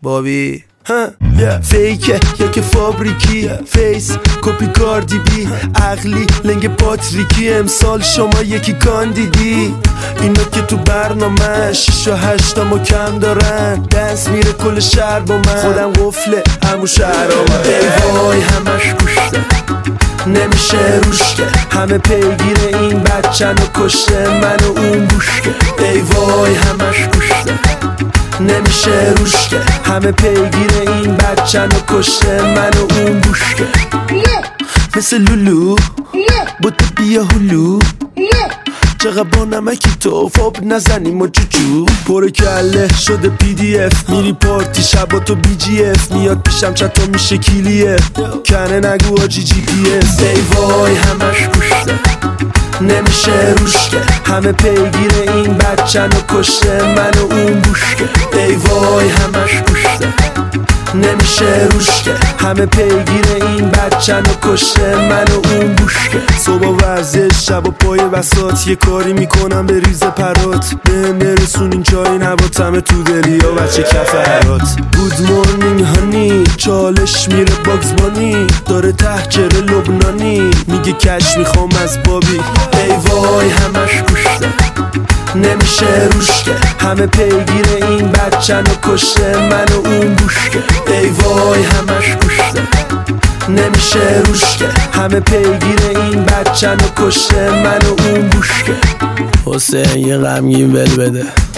بابی فیکه یا که فابریکی فیس کپی کاردی بی عقلی لنگ پاتریکی امسال شما یکی کاندیدی اینا که تو برنامه 6 و 8 ما کم دارن دنس میره کل شهر با من خودم قفله همون شهرامه ای وای همش گوشته نمیشه روشته همه پیگیر این بچن و کشته من و اون گوشته ای وای همش گوشته نمیشه روشته همه پیگیر این بچن و کشته من و اون گوشته مثل لولو بوده بیا هلو چقدر با نمکی تو فاب نزنیم و جوجو پر کله شده پی دی اف میری پارتی شبا تو بی جی اف میاد پیشم چطور میشه کلیه کنه نگو آجی جی پی اس ای وای همش گوشته نمیشه روشته همه پیگیر این بچن و کشته من و اون گوشته ای وای همش گوشته نمیشه روشته همه پیگیر این بچن و کشته من و اون گوشته صبح ورزش شب و پای بساط یه کاری میکنم به ریز پرات به نرسون این جایی نباتمه تو دلیا بچه کفرات گود مورنینگ هانی چالش میره باگز بانی داره تحجر لبنانی میگه کش میخوام از بابی ای وای همش گوشته نمیشه روشته همه پیگیر این بچن و کشته من و اون گوشته ای وای همش گوشته نمیشه روشته همه پیگیر این بچن و کشته من و اون گوشته حسین یه غمگین بل بده